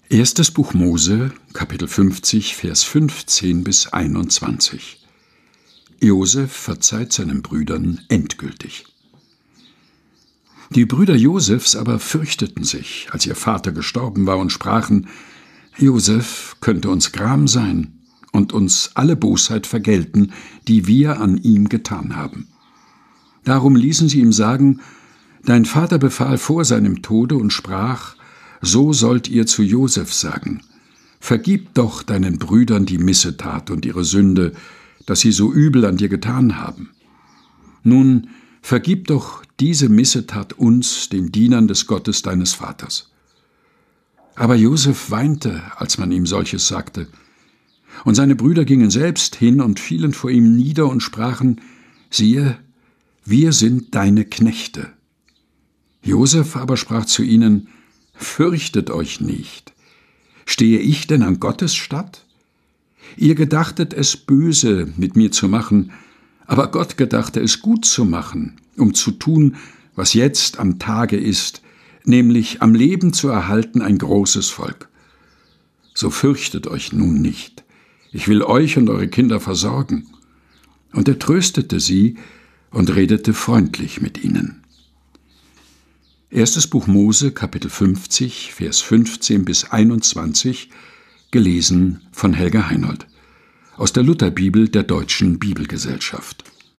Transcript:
Erstes Buch Mose, Kapitel 50, Vers 15 bis 21. Josef verzeiht seinen Brüdern endgültig. Die Brüder Josefs aber fürchteten sich, als ihr Vater gestorben war, und sprachen: Josef könnte uns Gram sein und uns alle Bosheit vergelten, die wir an ihm getan haben. Darum ließen sie ihm sagen: Dein Vater befahl vor seinem Tode und sprach: So sollt ihr zu Josef sagen: Vergib doch deinen Brüdern die Missetat und ihre Sünde, dass sie so übel an dir getan haben. Nun, vergib doch diese Missetat uns, den Dienern des Gottes deines Vaters. Aber Josef weinte, als man ihm solches sagte. Und seine Brüder gingen selbst hin und fielen vor ihm nieder und sprachen: Siehe, wir sind deine Knechte. Josef aber sprach zu ihnen: Fürchtet euch nicht. Stehe ich denn an Gottes statt? Ihr gedachtet es böse mit mir zu machen, aber Gott gedachte es gut zu machen, um zu tun, was jetzt am Tage ist, nämlich am Leben zu erhalten ein großes Volk. So fürchtet euch nun nicht. Ich will euch und eure Kinder versorgen. Und er tröstete sie und redete freundlich mit ihnen. Erstes Buch Mose, Kapitel 50, Vers 15 bis 21, gelesen von Helga Heinold. Aus der Lutherbibel der Deutschen Bibelgesellschaft.